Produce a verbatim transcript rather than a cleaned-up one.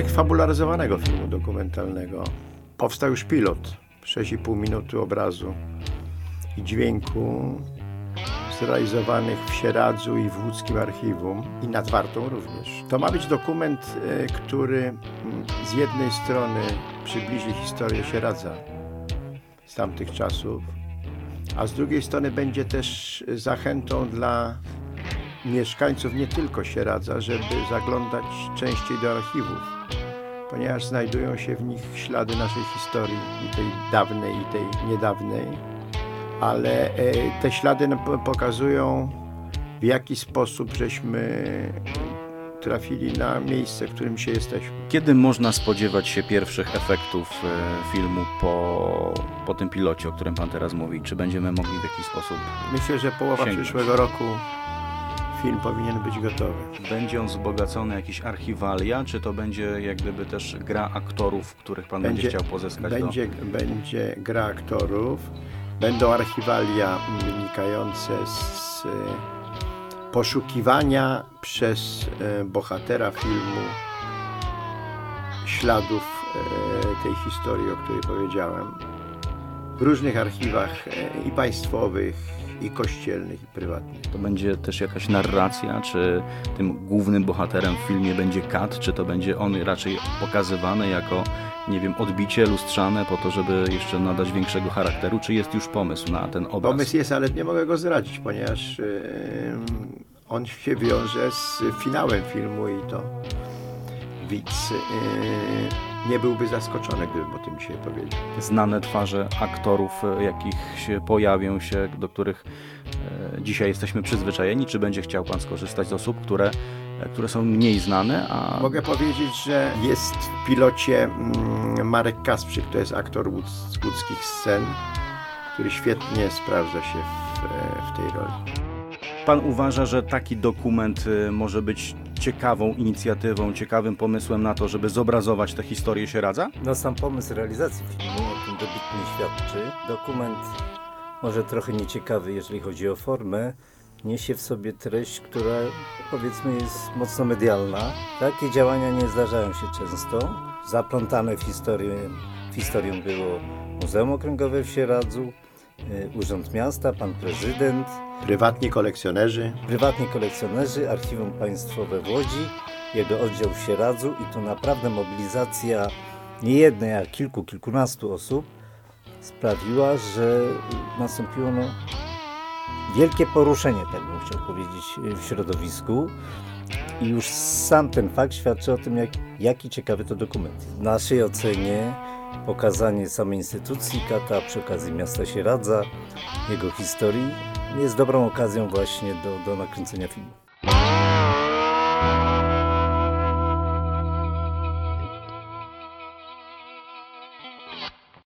fabularyzowanego filmu dokumentalnego. Powstał już pilot, sześć i pół minuty obrazu i dźwięku, zrealizowanych w Sieradzu i w łódzkim archiwum i nad Wartą również. To ma być dokument, który z jednej strony przybliży historię Sieradza z tamtych czasów, a z drugiej strony będzie też zachętą dla mieszkańców nie tylko Sieradza, żeby zaglądać częściej do archiwów, ponieważ znajdują się w nich ślady naszej historii, i tej dawnej, i tej niedawnej, ale te ślady nam pokazują, w jaki sposób żeśmy trafili na miejsce, w którym się jesteśmy. Kiedy można spodziewać się pierwszych efektów filmu po, po tym pilocie, o którym pan teraz mówi? Czy będziemy mogli w jakiś sposób Myślę, że połowa sięgnąć? przyszłego roku film powinien być gotowy. Będzie on wzbogacony jakieś archiwalia, czy to będzie jak gdyby też gra aktorów, których pan będzie, będzie chciał pozyskać? Będzie, do... będzie gra aktorów, będą archiwalia wynikające z poszukiwania przez bohatera filmu śladów tej historii, o której powiedziałem, w różnych archiwach i państwowych, i kościelnych, i prywatnych. To będzie też jakaś narracja, czy tym głównym bohaterem w filmie będzie Kat, czy to będzie on raczej pokazywany jako, nie wiem, odbicie lustrzane po to, żeby jeszcze nadać większego charakteru, czy jest już pomysł na ten obraz? Pomysł jest, ale nie mogę go zdradzić, ponieważ yy, on się wiąże z finałem filmu i to widz yy, nie byłby zaskoczony, gdybym o tym dzisiaj powiedział. Znane twarze aktorów, jakich się pojawią się, do których e, dzisiaj jesteśmy przyzwyczajeni, czy będzie chciał pan skorzystać z osób, które, e, które są mniej znane? A... Mogę powiedzieć, że jest w pilocie mm, Marek Kasprzyk, to jest aktor łódz, z łódzkich scen, który świetnie sprawdza się w, w tej roli. Pan uważa, że taki dokument może być ciekawą inicjatywą, ciekawym pomysłem na to, żeby zobrazować tę historię Sieradza? No sam pomysł realizacji filmu o tym dobitnie świadczy. Dokument może trochę nieciekawy, jeżeli chodzi o formę, niesie w sobie treść, która powiedzmy jest mocno medialna. Takie działania nie zdarzają się często. Zaplątane w historię, w historię było Muzeum Okręgowe w Sieradzu, Urząd Miasta, pan prezydent, prywatni kolekcjonerzy, prywatni kolekcjonerzy, Archiwum Państwowe w Łodzi, jego oddział w Sieradzu i to naprawdę mobilizacja nie jednej, a kilku, kilkunastu osób sprawiła, że nastąpiło no, wielkie poruszenie, tak bym chciał powiedzieć, w środowisku. I już sam ten fakt świadczy o tym, jak, jaki ciekawy to dokument. W naszej ocenie pokazanie samej instytucji Kata przy okazji miasta Sieradza, jego historii, jest dobrą okazją właśnie do, do nakręcenia filmu.